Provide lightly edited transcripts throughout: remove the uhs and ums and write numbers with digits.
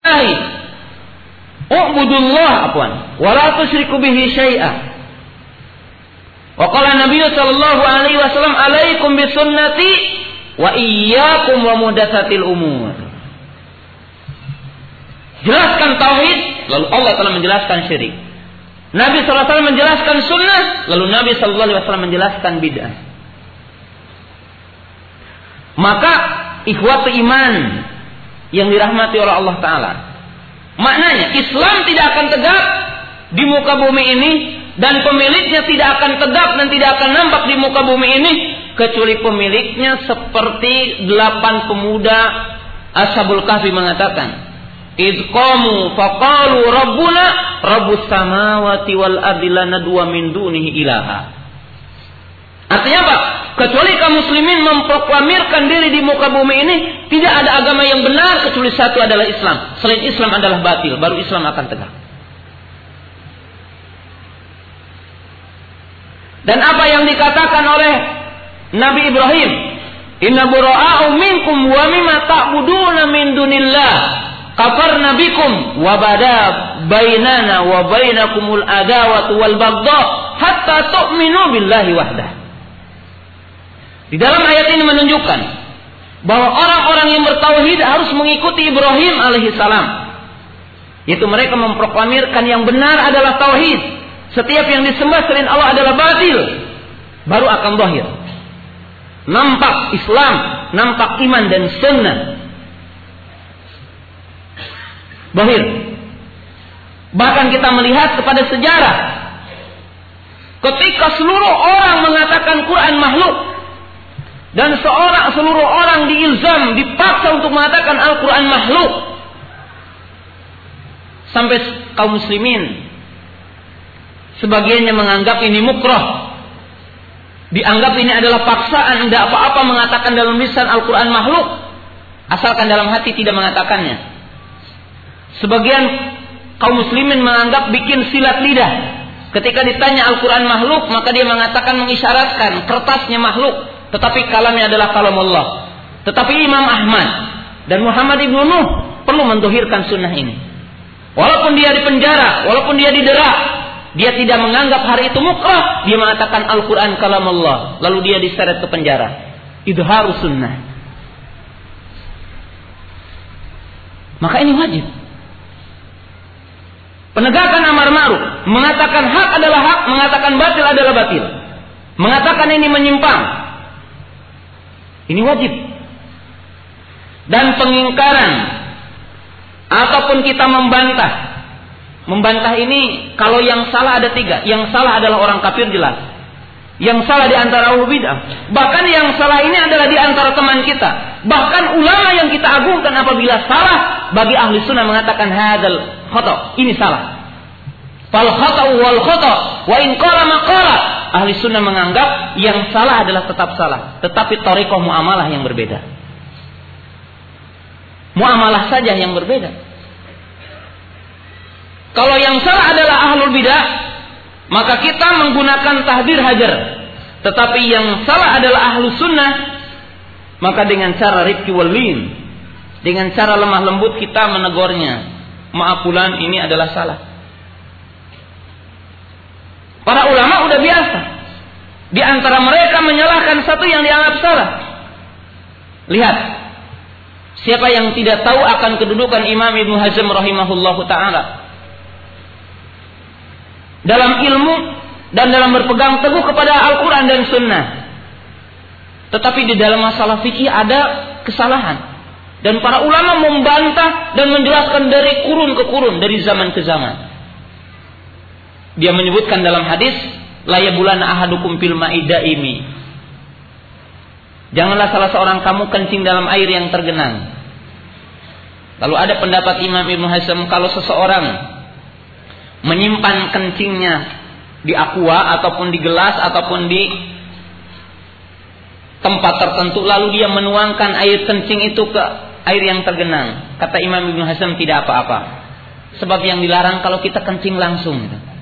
Ai U'budullah wa la tusyriku bihi syai'a. Wa qala Nabi sallallahu alaihi wasallam alaikum bisunnati wa iyyakum wa muhdatsatil umur. Jelaskan tauhid, lalu Allah telah menjelaskan syirik. Nabi sallallahu alaihi wasallam menjelaskan sunnah, lalu Nabi sallallahu alaihi wasallam menjelaskan bid'ah. Maka ikhwatu iman yang dirahmati oleh Allah taala, maknanya Islam tidak akan tegak di muka bumi ini dan pemiliknya tidak akan tegak dan tidak akan nampak di muka bumi ini kecuali pemiliknya seperti 8 pemuda Ashabul Kahfi mengatakan, "Idh qamu faqalu rabbuna rabbus samawati wal ardi la nad'u min dunihi ilaha." Artinya apa? Kecuali kaum muslimin memproklamirkan diri di muka bumi ini, tidak ada agama yang benar kecuali satu adalah Islam. Selain Islam adalah batil, baru Islam akan tegak. Dan apa yang dikatakan oleh Nabi Ibrahim, "Inna bura'a'u minkum wa mimma ta'buduna min dunillah kafarna bikum wa bada bainana wa bainakumul adawatu wal baghdha hatta tu'minu billahi wahdah." Di dalam ayat ini menunjukkan bahwa orang-orang yang bertauhid harus mengikuti Ibrahim alaihissalam, yaitu mereka memproklamirkan yang benar adalah tauhid. Setiap yang disembah selain Allah adalah batil, baru akan zahir. Nampak Islam, nampak iman dan sunnah. Zahir. Bahkan kita melihat kepada sejarah, ketika seluruh orang mengatakan Quran makhluk, dan seluruh orang diilzam, dipaksa untuk mengatakan Al-Quran makhluk, sampai kaum muslimin sebagiannya menganggap ini mukrah, dianggap ini adalah paksaan, tidak apa-apa mengatakan dalam lisan Al-Quran makhluk asalkan dalam hati tidak mengatakannya. Sebagian kaum muslimin menganggap bikin silat lidah, ketika ditanya Al-Quran makhluk maka dia mengatakan, mengisyaratkan kertasnya makhluk, tetapi kalamnya adalah kalam Allah. Tetapi Imam Ahmad dan Muhammad ibnu Nuh perlu mendohirkan sunnah ini. Walaupun dia dipenjara, walaupun dia didera, dia tidak menganggap hari itu mukrah. Dia mengatakan Al-Quran kalam Allah, lalu dia diseret ke penjara. Idharus sunnah. Maka ini wajib. Penegakan amar ma'ruf, mengatakan hak adalah hak, mengatakan batil adalah batil, mengatakan ini menyimpang, ini wajib. Dan pengingkaran ataupun kita membantah. Membantah ini kalau yang salah ada 3. Yang salah adalah orang kafir jelas. Yang salah di antara ahlu bid'ah. Bahkan yang salah ini adalah di antara teman kita. Bahkan ulama yang kita agungkan apabila salah, bagi ahli sunnah mengatakan hadzal khata', ini salah. Fal khata'u wal khata' wa in qala ma qala. Ahli sunnah menganggap yang salah adalah tetap salah, tetapi thariqah muamalah yang berbeda. Muamalah saja yang berbeda. Kalau yang salah adalah ahlul bidah, maka kita menggunakan tahdir hajar. Tetapi yang salah adalah ahlu sunnah, maka dengan cara rifqi wal lin, dengan cara lemah lembut kita menegurnya. Maaf fulan, ini adalah salah. Para ulama udah biasa. Di antara mereka menyalahkan satu yang dianggap salah. Lihat, siapa yang tidak tahu akan kedudukan Imam Ibnu Hazm rahimahullahu ta'ala dalam ilmu dan dalam berpegang teguh kepada Al-Quran dan Sunnah. Tetapi di dalam masalah fikih ada kesalahan. Dan para ulama membantah dan menjelaskan dari kurun ke kurun, dari zaman ke zaman. Dia menyebutkan dalam hadis, la yabulanna ahadukum fil ma'i daimi. Janganlah salah seorang kamu kencing dalam air yang tergenang. Lalu ada pendapat Imam Ibnu Hazm, kalau seseorang menyimpan kencingnya di aqua ataupun di gelas ataupun di tempat tertentu, lalu dia menuangkan air kencing itu ke air yang tergenang, kata Imam Ibnu Hazm tidak apa-apa. Sebab yang dilarang kalau kita kencing langsung.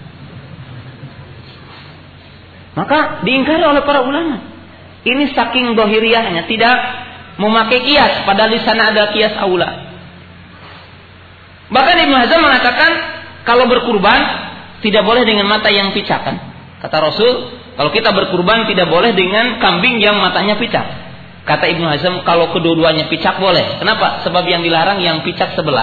Maka diingkari oleh para ulama. Ini saking dohiriyahnya, tidak memakai kias, padahal di sana ada kias aula. Bahkan Ibnu Hazm mengatakan kalau berkurban tidak boleh dengan mata yang picak kan. Kata Rasul, kalau kita berkurban tidak boleh dengan kambing yang matanya picak. Kata Ibnu Hazm, kalau kedua-duanya picak boleh. Kenapa? Sebab yang dilarang yang picak sebelah.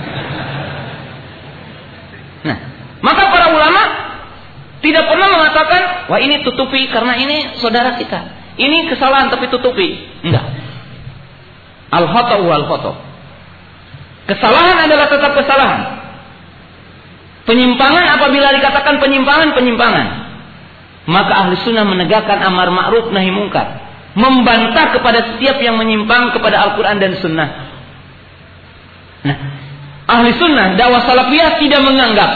Nah, maka para ulama tidak pernah mengatakan, wah ini tutupi karena ini saudara kita. Ini kesalahan tapi tutupi. Enggak. Al-khata'u wal-khata'. Kesalahan adalah tetap kesalahan. Penyimpangan apabila dikatakan penyimpangan. Maka ahli sunnah menegakkan amar ma'ruf nahi mungkar. Membantah kepada setiap yang menyimpang kepada Al-Quran dan sunnah. Nah, ahli sunnah dakwah salafiyah tidak menganggap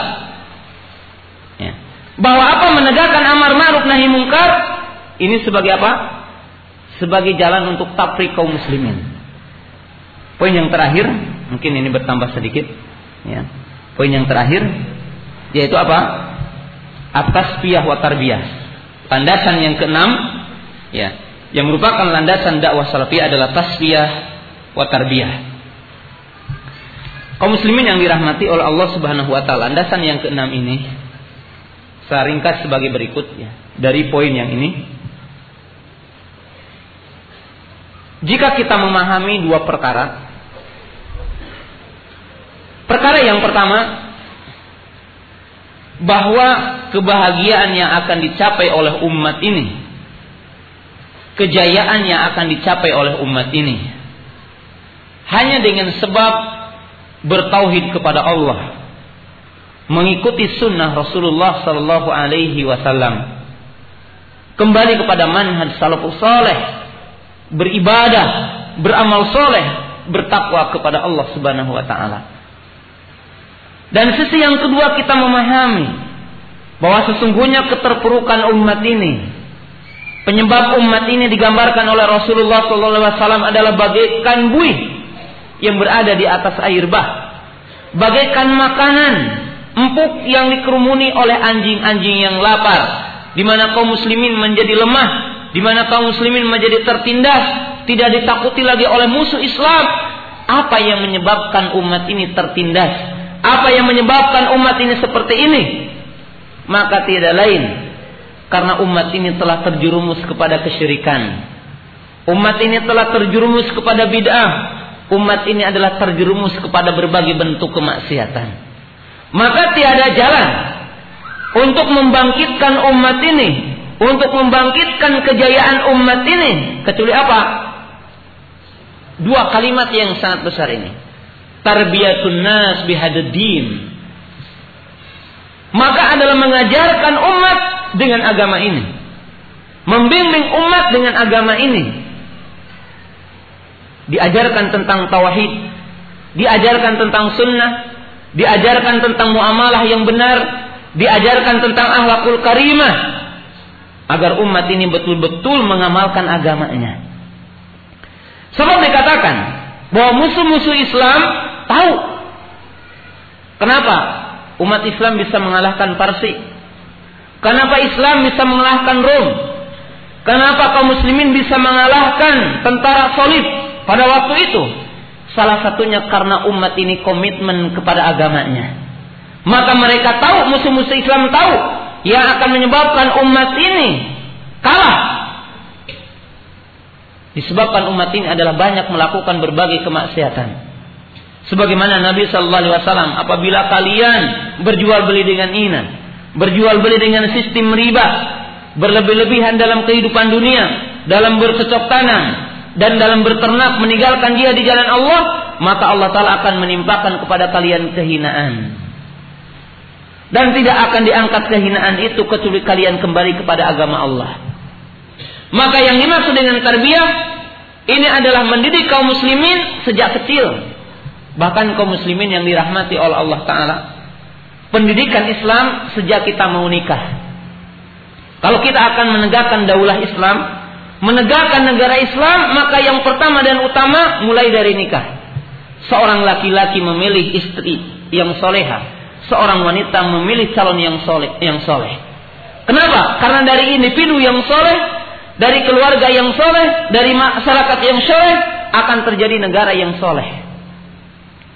bahwa menegakkan amar ma'ruf nahi mungkar ini sebagai apa? Sebagai jalan untuk tafriq kaum muslimin. Poin yang terakhir, mungkin ini bertambah sedikit ya. Poin yang terakhir yaitu apa? At-tasfiyah wa tarbiyah. Landasan yang keenam ya, yang merupakan landasan dakwah salafiyah adalah tasfiyah wa tarbiyah. Kaum muslimin yang dirahmati oleh Allah Subhanahu wa taala, landasan yang keenam ini saya ringkas sebagai berikut ya. Dari poin yang ini, jika kita memahami dua perkara. Perkara yang pertama, bahwa kebahagiaan yang akan dicapai oleh umat ini, kejayaan yang akan dicapai oleh umat ini, hanya dengan sebab bertauhid kepada Allah, mengikuti sunnah Rasulullah Sallallahu Alaihi Wasallam, kembali kepada manhaj salafus saleh, beribadah, beramal soleh, bertakwa kepada Allah Subhanahu Wa Taala. Dan sisi yang kedua, kita memahami bahwa sesungguhnya keterpurukan umat ini, penyebab umat ini digambarkan oleh Rasulullah SAW adalah bagaikan buih yang berada di atas air bah, bagaikan makanan empuk yang dikerumuni oleh anjing-anjing yang lapar, di mana kaum muslimin menjadi lemah, di mana kaum muslimin menjadi tertindas, tidak ditakuti lagi oleh musuh Islam. Apa yang menyebabkan umat ini tertindas? Apa yang menyebabkan umat ini seperti ini? Maka tidak lain karena umat ini telah terjerumus kepada kesyirikan. Umat ini telah terjerumus kepada bid'ah. Umat ini adalah terjerumus kepada berbagai bentuk kemaksiatan. Maka tiada jalan untuk membangkitkan umat ini, untuk membangkitkan kejayaan umat ini, kecuali apa? Dua kalimat yang sangat besar ini. Tarbiyatun nas bihadad-din. Maka adalah mengajarkan umat dengan agama ini, membimbing umat dengan agama ini. Diajarkan tentang tauhid, diajarkan tentang sunnah, diajarkan tentang muamalah yang benar, diajarkan tentang akhlakul karimah, agar umat ini betul-betul mengamalkan agamanya. Sebab dikatakan bahwa musuh-musuh Islam tahu kenapa umat Islam bisa mengalahkan Parsi, kenapa Islam bisa mengalahkan Rom, kenapa kaum muslimin bisa mengalahkan tentara Salib pada waktu itu. Salah satunya karena umat ini komitmen kepada agamanya. Maka mereka tahu, musuh-musuh Islam tahu, yang akan menyebabkan umat ini kalah, disebabkan umat ini adalah banyak melakukan berbagai kemaksiatan. Sebagaimana Nabi Sallallahu Alaihi Wasallam, apabila kalian berjual beli dengan inah, berjual beli dengan sistem riba, berlebih-lebihan dalam kehidupan dunia, dalam bercocok tanam dan dalam berternak, meninggalkan jihad di jalan Allah, maka Allah Ta'ala akan menimpakan kepada kalian kehinaan. Dan tidak akan diangkat kehinaan itu kecuali kalian kembali kepada agama Allah. Maka yang dimaksud dengan tarbiyah ini adalah mendidik kaum muslimin sejak kecil. Bahkan kaum muslimin yang dirahmati oleh Allah Ta'ala, pendidikan Islam sejak kita mau nikah. Kalau kita akan menegakkan daulah Islam, menegakkan negara Islam, maka yang pertama dan utama mulai dari nikah. Seorang laki-laki memilih istri yang soleha, seorang wanita memilih calon yang soleh. Kenapa? Karena dari individu yang soleh, dari keluarga yang soleh, dari masyarakat yang soleh, akan terjadi negara yang soleh.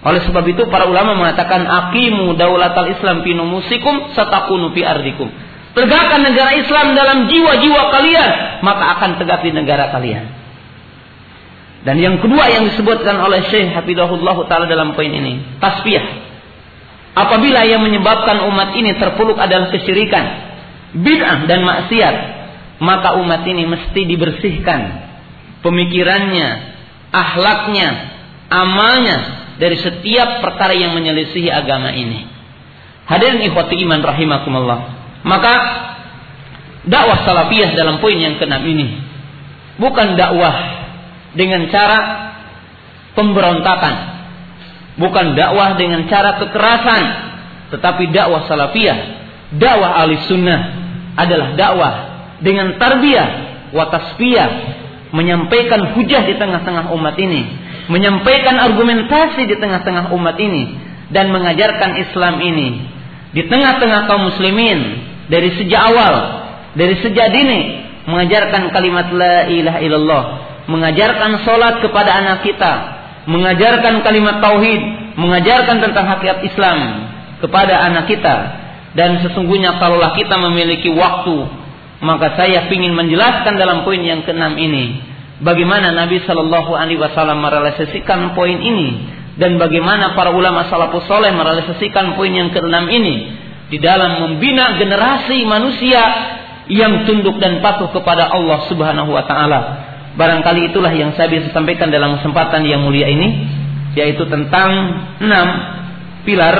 Oleh sebab itu para ulama mengatakan aqimu daulatal Islam fi numusikum satakunu fi ardikum. Tegakkan negara Islam dalam jiwa-jiwa kalian, maka akan tegak di negara kalian. Dan yang kedua yang disebutkan oleh Syekh Hafizahullah Ta'ala dalam poin ini, tasfiyah. Apabila yang menyebabkan umat ini terpuruk adalah kesyirikan, bid'ah dan maksiat, maka umat ini mesti dibersihkan pemikirannya, akhlaknya, amalnya dari setiap perkara yang menyelisihi agama ini. Hadirin ikhwati iman rahimakumullah. Maka dakwah salafiyah dalam poin yang ke-6 ini bukan dakwah dengan cara pemberontakan, bukan dakwah dengan cara kekerasan, tetapi dakwah salafiyah, dakwah ahli sunnah adalah dakwah dengan tarbiyah wa tasfiyah, menyampaikan hujah di tengah-tengah umat ini, menyampaikan argumentasi di tengah-tengah umat ini, dan mengajarkan Islam ini di tengah-tengah kaum muslimin dari sejak awal, dari sejak dini, mengajarkan kalimat la ilaha illallah, mengajarkan sholat kepada anak kita, mengajarkan kalimat tauhid, mengajarkan tentang hakikat Islam kepada anak kita. Dan sesungguhnya kalaulah kita memiliki waktu, maka saya ingin menjelaskan dalam poin yang ke-6 ini bagaimana Nabi Shallallahu Alaihi Wasallam merealisasikan poin ini, dan bagaimana para ulama salafus soleh merealisasikan poin yang ke-6 ini di dalam membina generasi manusia yang tunduk dan patuh kepada Allah Subhanahu Wa Taala. Barangkali itulah yang saya bisa sampaikan dalam kesempatan yang mulia ini, yaitu tentang 6 pilar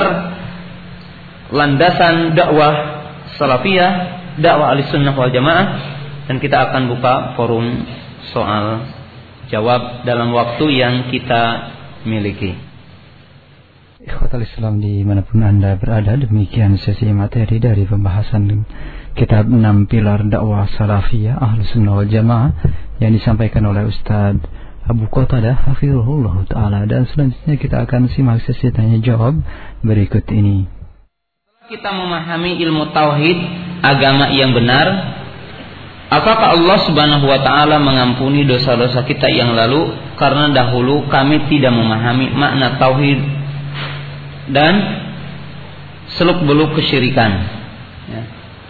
landasan dakwah salafiyah, dakwah ahlussunnah wal jamaah. Dan kita akan buka forum soal jawab dalam waktu yang kita miliki. Ikhwatal Islam dimanapun Anda berada, demikian sesi materi dari pembahasan kitab 6 pilar dakwah salafiyah ahlussunnah wal jamaah yang disampaikan oleh Ustaz Abu Qatadah hafizahullah ta'ala. Dan selanjutnya kita akan simak sesi tanya jawab berikut ini. Kita memahami ilmu tauhid, agama yang benar, apakah Allah Subhanahu wa ta'ala mengampuni dosa-dosa kita yang lalu karena dahulu kami tidak memahami makna tauhid dan seluk-beluk kesyirikan. Ya.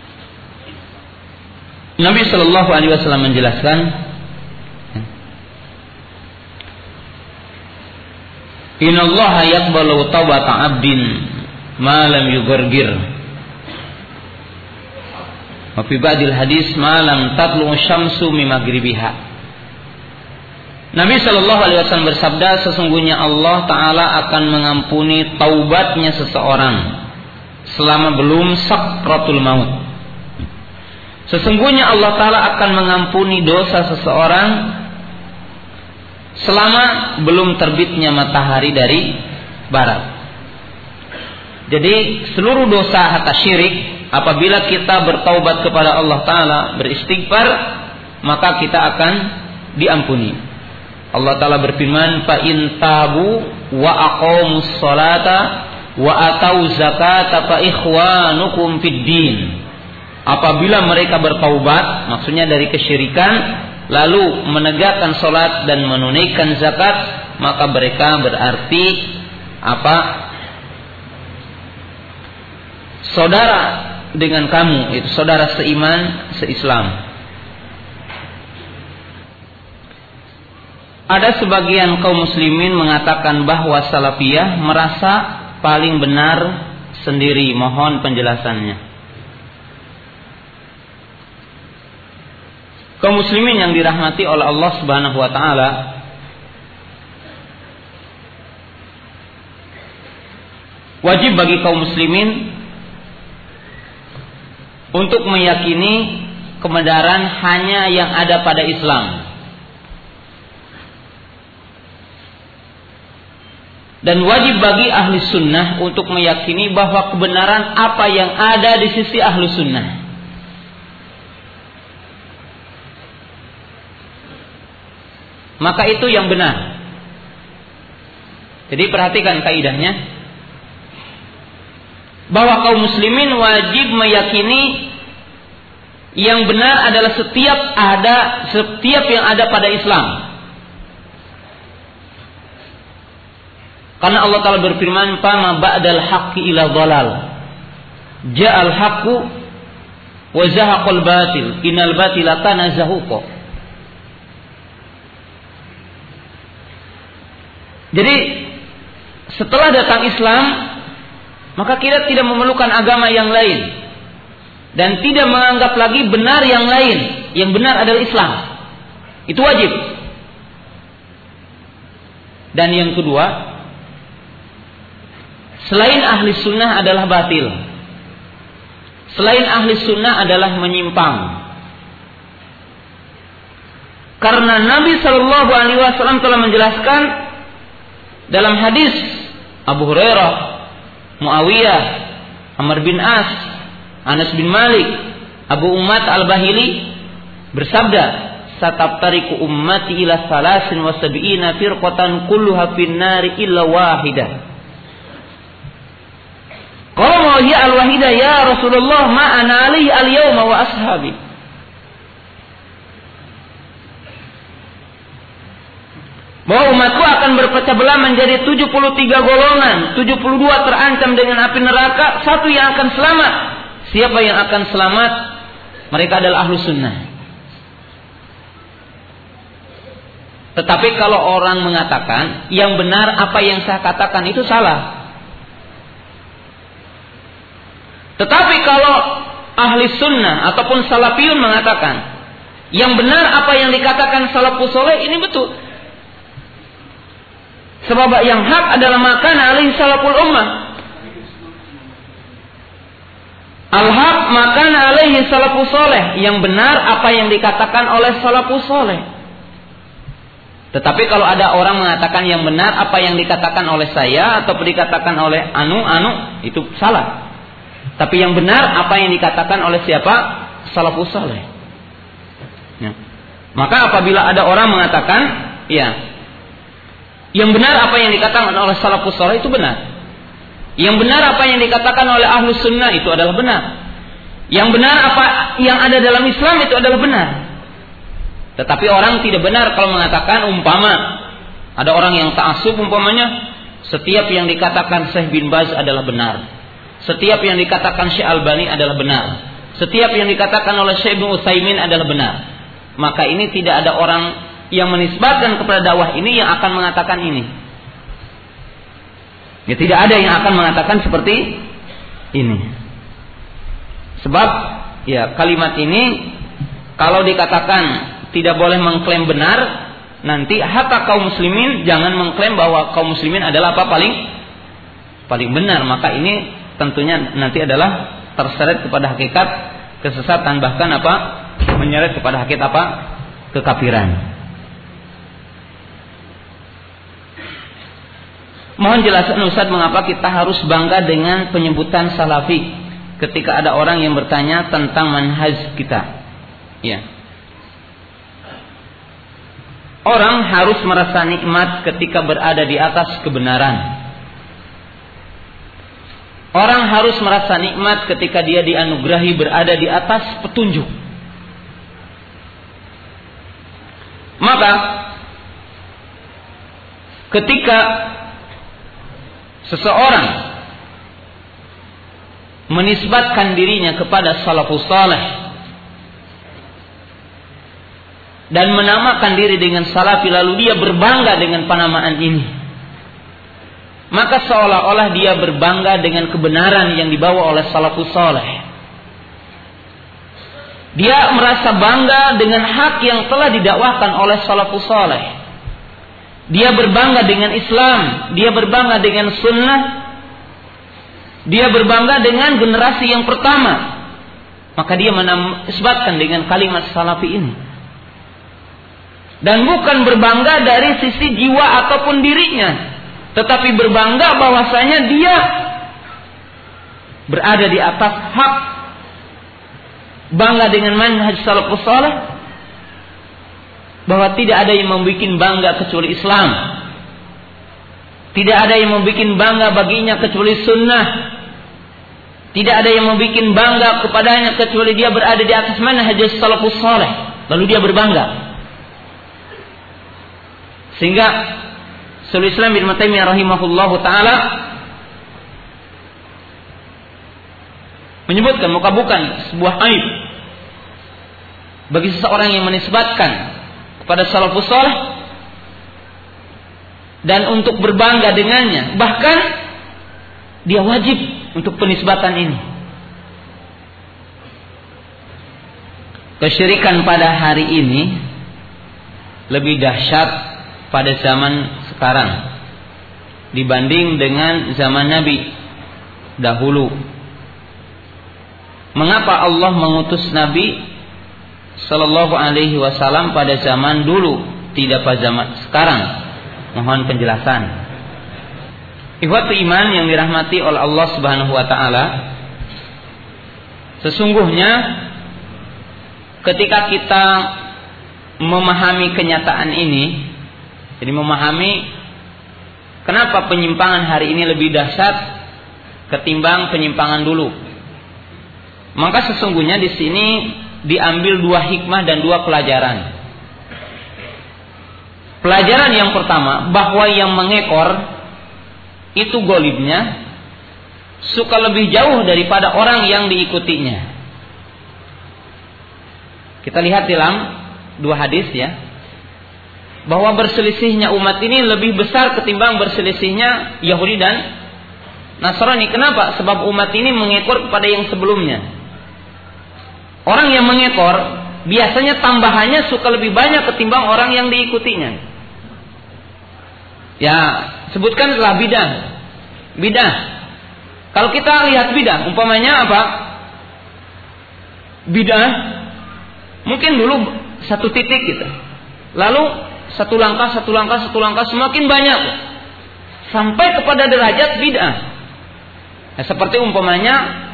Nabi Shallallahu Alaihi Wasallam menjelaskan, Innallaha yaqbalu tawbata 'abdin ma lam yugargir. Wa fi ba'dil hadis ma lam tatlu syamsu min maghribiha. Nabi Shallallahu Alaihi Wasallam bersabda, sesungguhnya Allah Taala akan mengampuni taubatnya seseorang selama belum sakratul maut. Sesungguhnya Allah Taala akan mengampuni dosa seseorang selama belum terbitnya matahari dari barat. Jadi seluruh dosa hatta syirik, apabila kita bertaubat kepada Allah Ta'ala, beristighfar, maka kita akan diampuni. Allah Ta'ala berfirman, fa in tabu wa aqamus salata wa atau zakata fa ikhwanukum fid din. Apabila mereka bertaubat, maksudnya dari kesyirikan, lalu menegakkan salat dan menunaikan zakat, maka mereka berarti apa? Saudara dengan kamu, itu saudara seiman, seislam. Ada sebagian kaum muslimin mengatakan bahwa salafiyah merasa paling benar sendiri. Mohon penjelasannya. Kaum muslimin yang dirahmati oleh Allah Subhanahu wa taala, wajib bagi kaum muslimin untuk meyakini kebenaran hanya yang ada pada Islam. Dan wajib bagi ahli sunnah untuk meyakini bahwa kebenaran apa yang ada di sisi ahli sunnah. Maka itu yang benar. Jadi perhatikan kaidahnya, bahwa kaum muslimin wajib meyakini yang benar adalah setiap yang ada pada Islam. Karena Allah Ta'ala berfirman, "Fama ba'dal haqqi ila dhalal. Ja'al haqqu wa zahaqal batil. Innal batila kana zahuqa." Jadi setelah datang Islam, maka kita tidak memerlukan agama yang lain dan tidak menganggap lagi benar yang lain. Yang benar adalah Islam. Itu wajib. Dan yang kedua, selain ahli sunnah adalah batil. Selain ahli sunnah adalah menyimpang. Karena Nabi Shallallahu Alaihi Wasallam telah menjelaskan dalam hadis Abu Hurairah, Muawiyah, Amr bin As, Anas bin Malik, Abu Ummat al-Bahili bersabda, "Satabtariku ummati ila 73 firqatan kulluha finnari illa wahidah." Qala ma hiya al-wahidah ya Rasulullah, ma ana alaihi al-yawma wa ashabi. Bahwa umatku akan berpecah belah menjadi 73 golongan, 72 terancam dengan api neraka, satu yang akan selamat. Siapa yang akan selamat? Mereka adalah ahlu sunnah. Tetapi kalau orang mengatakan yang benar apa yang saya katakan itu salah. Tetapi kalau ahli sunnah ataupun salafiyun mengatakan yang benar apa yang dikatakan salafus soleh, ini betul. Sebab yang hak adalah makan alaihi salaful ummah. Al-haq makan alaihi salafus soleh. Yang benar apa yang dikatakan oleh salafus soleh. Tetapi kalau ada orang mengatakan yang benar apa yang dikatakan oleh saya atau dikatakan oleh anu, itu salah. Tapi yang benar apa yang dikatakan oleh siapa? Salafus saleh. Ya. Maka apabila ada orang mengatakan, ya, yang benar apa yang dikatakan oleh salafus saleh itu benar. Yang benar apa yang dikatakan oleh ahlu sunnah itu adalah benar. Yang benar apa yang ada dalam Islam itu adalah benar. Tetapi orang tidak benar kalau mengatakan umpama ada orang yang ta'assub umpamanya setiap yang dikatakan Syekh bin Baz adalah benar, setiap yang dikatakan Syekh Albani adalah benar, setiap yang dikatakan oleh Syekh Ibnu Utsaimin adalah benar. Maka ini tidak ada orang yang menisbatkan kepada dakwah ini yang akan mengatakan ini. Ya, tidak ada yang akan mengatakan seperti ini. Sebab ya kalimat ini kalau dikatakan tidak boleh mengklaim benar, nanti hatta kaum muslimin jangan mengklaim bahwa kaum muslimin adalah apa paling benar. Maka ini tentunya nanti adalah terseret kepada hakikat kesesatan, bahkan apa menyeret kepada hakikat apa kekafiran. Mohon jelasan Ustaz, mengapa kita harus bangga dengan penyebutan salafi ketika ada orang yang bertanya tentang manhaj kita? Ya. Orang harus merasa nikmat ketika berada di atas kebenaran. Orang harus merasa nikmat ketika dia dianugerahi berada di atas petunjuk. Maka ketika seseorang menisbatkan dirinya kepada salafus saleh dan menamakan diri dengan salafi, lalu dia berbangga dengan penamaan ini, maka seolah-olah dia berbangga dengan kebenaran yang dibawa oleh salafus saleh. Dia merasa bangga dengan hak yang telah didakwahkan oleh salafus saleh. Dia berbangga dengan Islam, dia berbangga dengan sunnah, dia berbangga dengan generasi yang pertama. Maka dia menisbatkan dengan kalimat salafi ini. Dan bukan berbangga dari sisi jiwa ataupun dirinya, tetapi berbangga bahwasanya dia berada di atas hak, bangga dengan manhaj salafus saleh, bahwa tidak ada yang membuat bangga kecuali Islam, tidak ada yang membuat bangga baginya kecuali sunnah, tidak ada yang membuat bangga kepadanya kecuali dia berada di atas manhaj salafus saleh, lalu dia berbangga. Sehingga Syekhul Islam Ibnu Taimiyah rahimahullahu taala menyebutkan, maka bukan sebuah aib bagi seseorang yang menisbatkan kepada salafus saleh dan untuk berbangga dengannya, bahkan dia wajib untuk penisbatan ini. Kesyirikan pada hari ini lebih dahsyat pada zaman sekarang dibanding dengan zaman Nabi dahulu. Mengapa Allah mengutus Nabi Sallallahu Alaihi Wasallam pada zaman dulu, tidak pada zaman sekarang? Mohon penjelasan. Ikhwatu iman yang dirahmati oleh Allah Subhanahu Wa Taala, sesungguhnya ketika kita memahami kenyataan ini, jadi memahami kenapa penyimpangan hari ini lebih dahsyat ketimbang penyimpangan dulu, maka sesungguhnya di sini diambil dua hikmah dan dua pelajaran. Pelajaran yang pertama, bahwa yang mengekor itu golibnya suka lebih jauh daripada orang yang diikutinya. Kita lihat dalam dua hadis ya, bahwa berselisihnya umat ini lebih besar ketimbang berselisihnya Yahudi dan Nasrani. Kenapa? Sebab umat ini mengekor kepada yang sebelumnya. Orang yang mengekor biasanya tambahannya suka lebih banyak ketimbang orang yang diikutinya. Ya, sebutkan telah bidah. Bidah. Kalau kita lihat bidah, umpamanya apa? Bidah mungkin dulu satu titik gitu. Lalu satu langkah semakin banyak sampai kepada derajat bid'ah. Nah, seperti umpamanya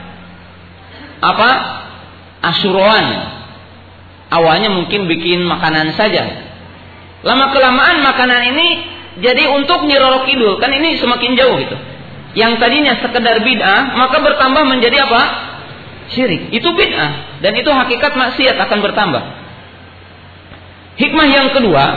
apa? Asyuroan. Awalnya mungkin bikin makanan saja. Lama kelamaan makanan ini jadi untuk nyirorok idul, kan ini semakin jauh gitu. Yang tadinya sekedar bid'ah maka bertambah menjadi apa? Syirik. Itu bid'ah dan itu hakikat maksiat akan bertambah. Hikmah yang kedua,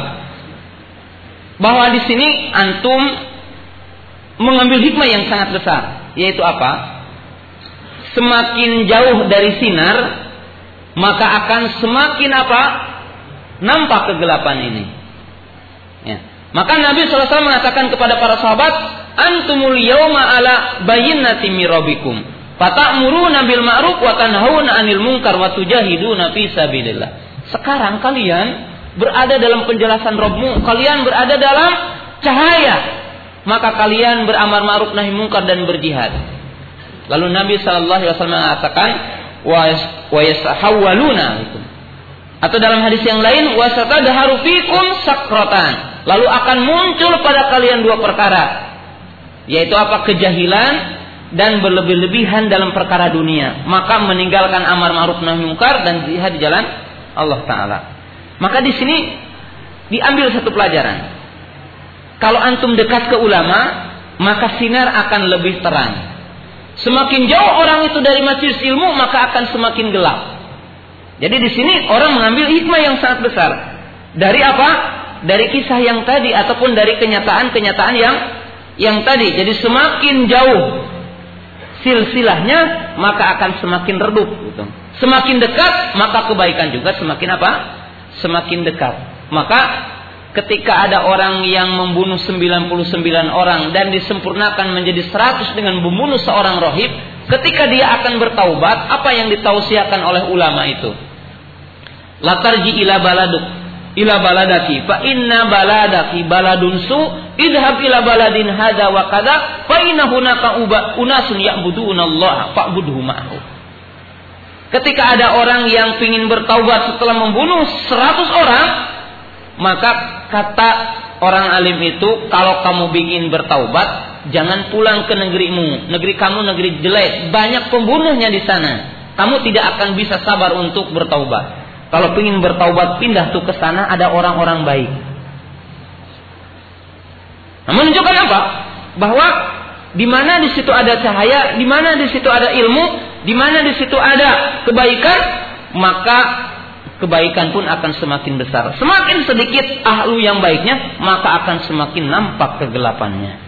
bahwa di sini antum mengambil hikmah yang sangat besar, yaitu apa? Semakin jauh dari sinar, maka akan semakin apa? Nampak kegelapan ini. Ya. Maka Nabi SAW mengatakan kepada para sahabat, antumul yawma ala bayyinatin min rabbikum, fata'muruna bil ma'ruf wa tanhauna 'anil munkar wa tujahiduna fi sabilillah. Sekarang kalian berada dalam penjelasan Rabbmu, kalian berada dalam cahaya, maka kalian beramar ma'ruf nahi munkar dan berjihad. Lalu Nabi SAW mengatakan wa yasahawwaluna itu. Atau dalam hadis yang lain, wa satadharu fikum sakratan. Lalu akan muncul pada kalian dua perkara, yaitu apa? Kejahilan dan berlebih-lebihan dalam perkara dunia. Maka meninggalkan amar ma'ruf nahi munkar dan jihad di jalan Allah Ta'ala. Maka di sini diambil satu pelajaran. Kalau antum dekat ke ulama, maka sinar akan lebih terang. Semakin jauh orang itu dari majelis ilmu, maka akan semakin gelap. Jadi di sini orang mengambil hikmah yang sangat besar. Dari apa? Dari kisah yang tadi ataupun dari kenyataan-kenyataan yang tadi. Jadi semakin jauh silsilahnya, maka akan semakin redup gitu. Semakin dekat, maka kebaikan juga semakin apa? Semakin dekat. Maka ketika ada orang yang membunuh 99 orang dan disempurnakan menjadi 100 dengan membunuh seorang rahib, ketika dia akan bertaubat, apa yang ditausiahkan oleh ulama itu? La tarji ila baladaki fa inna baladaki baladun su idhab ila baladin hadza wa kadza fa inna hunaka unasun ya'buduna Allah fa'budhu ma'ahu. Ketika ada orang yang ingin bertaubat setelah membunuh 100 orang, maka kata orang alim itu, kalau kamu ingin bertaubat, jangan pulang ke negerimu. Negeri kamu negeri jelek, banyak pembunuhnya di sana. Kamu tidak akan bisa sabar untuk bertaubat. Kalau ingin bertaubat, pindah tuh ke sana, ada orang-orang baik. Nah, menunjukkan apa? Bahwa di mana di situ ada cahaya, di mana di situ ada ilmu, di mana di situ ada kebaikan, maka kebaikan pun akan semakin besar. Semakin sedikit ahlu yang baiknya, maka akan semakin nampak kegelapannya.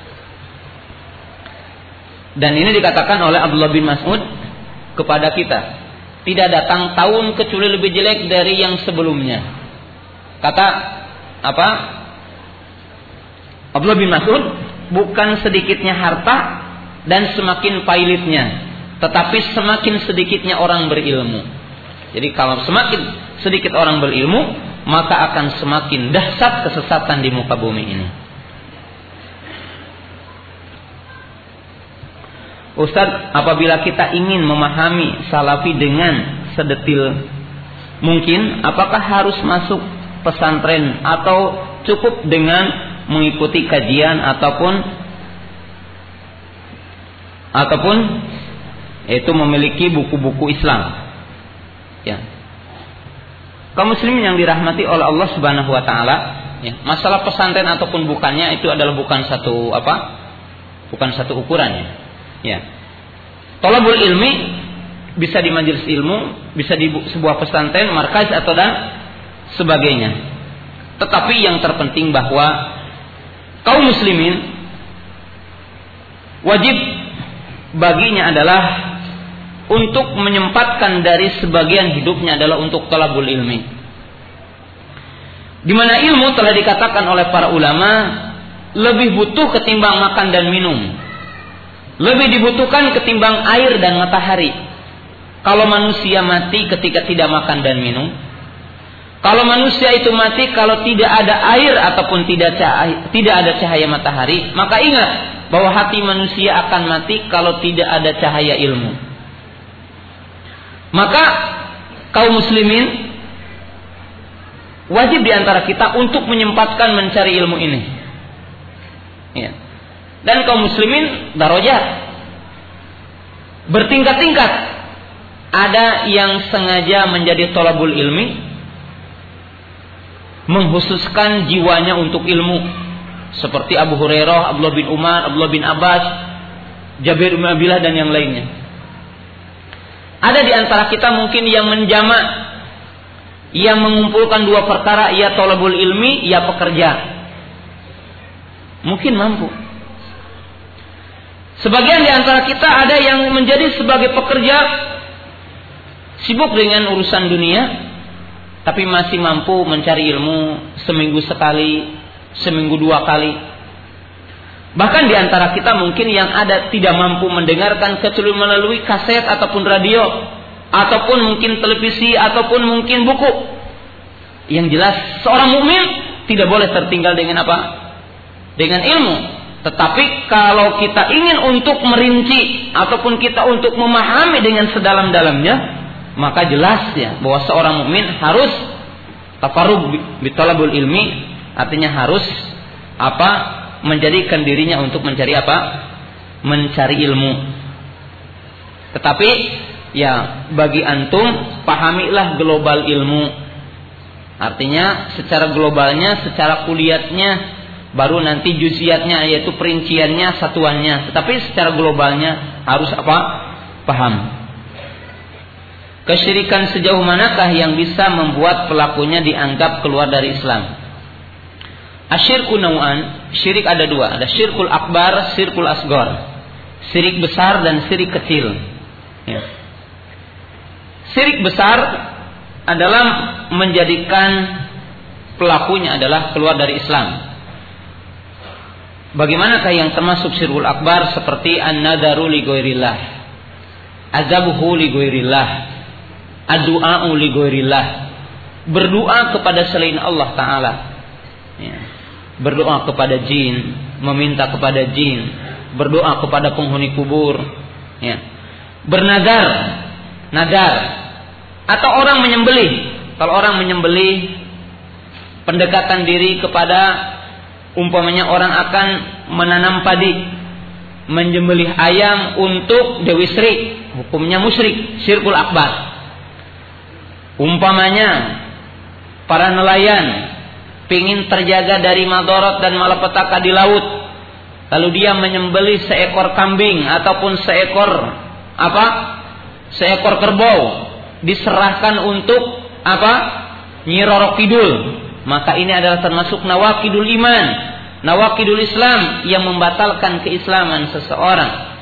Dan ini dikatakan oleh Abdullah bin Mas'ud kepada kita, tidak datang tahun kecuali lebih jelek dari yang sebelumnya. Kata apa? Abdullah bin Mas'ud, bukan sedikitnya harta dan semakin pailitnya, tetapi semakin sedikitnya orang berilmu. Jadi kalau semakin sedikit orang berilmu, maka akan semakin dahsyat kesesatan di muka bumi ini. Ustaz, apabila kita ingin memahami salafi dengan sedetil mungkin, apakah harus masuk pesantren atau cukup dengan mengikuti kajian ataupun itu memiliki buku-buku Islam? Ya. Kaum muslimin yang dirahmati oleh Allah Subhanahu wa taala, ya, masalah pesantren ataupun bukannya itu adalah bukan satu ukurannya. Ya. Thalabul ilmi bisa di majelis ilmu, bisa di sebuah pesantren, markaz atau dan sebagainya. Tetapi yang terpenting bahwa kaum muslimin wajib baginya adalah untuk menyempatkan dari sebagian hidupnya adalah untuk thalabul ilmi. Di mana ilmu telah dikatakan oleh para ulama lebih butuh ketimbang makan dan minum. Lebih dibutuhkan ketimbang air dan matahari. Kalau manusia mati ketika tidak makan dan minum, kalau manusia itu mati kalau tidak ada air ataupun tidak ada cahaya matahari, maka ingat bahwa hati manusia akan mati kalau tidak ada cahaya ilmu. Maka kaum muslimin wajib diantara kita untuk menyempatkan mencari ilmu ini. Ya. Dan kaum muslimin darajat bertingkat-tingkat. Ada yang sengaja menjadi thalabul ilmi, mengkhususkan jiwanya untuk ilmu, seperti Abu Hurairah, Abdullah bin Umar, Abdullah bin Abbas, Jabir bin Abdullah dan yang lainnya. Ada di antara kita mungkin yang menjamak, yang mengumpulkan dua perkara, ia thalabul ilmi, ia pekerja. Mungkin mampu. Sebagian di antara kita ada yang menjadi sebagai pekerja, sibuk dengan urusan dunia, tapi masih mampu mencari ilmu seminggu sekali, seminggu dua kali. Bahkan di antara kita mungkin yang ada tidak mampu mendengarkan kecuali melalui kaset ataupun radio, ataupun mungkin televisi, ataupun mungkin buku. Yang jelas seorang mukmin tidak boleh tertinggal dengan apa? Dengan ilmu. Tetapi kalau kita ingin untuk merinci ataupun kita untuk memahami dengan sedalam-dalamnya, maka jelas ya bahwa seorang mukmin harus tafarrug bi talabul ilmi, artinya harus menjadikan dirinya untuk mencari mencari ilmu. Tetapi ya bagi antum pahamilah global ilmu. Artinya secara globalnya, secara kuliahnya, baru nanti juziatnya yaitu perinciannya, satuannya. Tetapi secara globalnya harus paham. Kesyirikan sejauh manakah yang bisa membuat pelakunya dianggap keluar dari Islam? Asyirku nau'an, syirik ada dua, ada syirkul akbar, syirkul asgor. Syirik besar dan syirik kecil. Ya. Syirik besar adalah menjadikan pelakunya adalah keluar dari Islam. Bagaimanakah yang termasuk syirkul akbar? Seperti an-nadaru li ghairillah, azabuhu li ghairillah, ad-du'a'u li ghairillah, berdoa kepada selain Allah Ta'ala, ya. Berdoa kepada jin, meminta kepada jin, berdoa kepada penghuni kubur, ya. Bernadar, nadar, atau orang menyembelih. Kalau orang menyembelih, pendekatan diri kepada, umpamanya orang akan menanam padi, menyembelih ayam untuk Dewi Sri, hukumnya musyrik, syirkul akbar. Umpamanya para nelayan pingin terjaga dari madarat dan malapetaka di laut, lalu dia menyembelih seekor kambing ataupun seekor kerbau, diserahkan untuk apa? Nyi Roro Kidul, maka ini adalah termasuk nawaqidul iman, nawaqidul Islam yang membatalkan keislaman seseorang.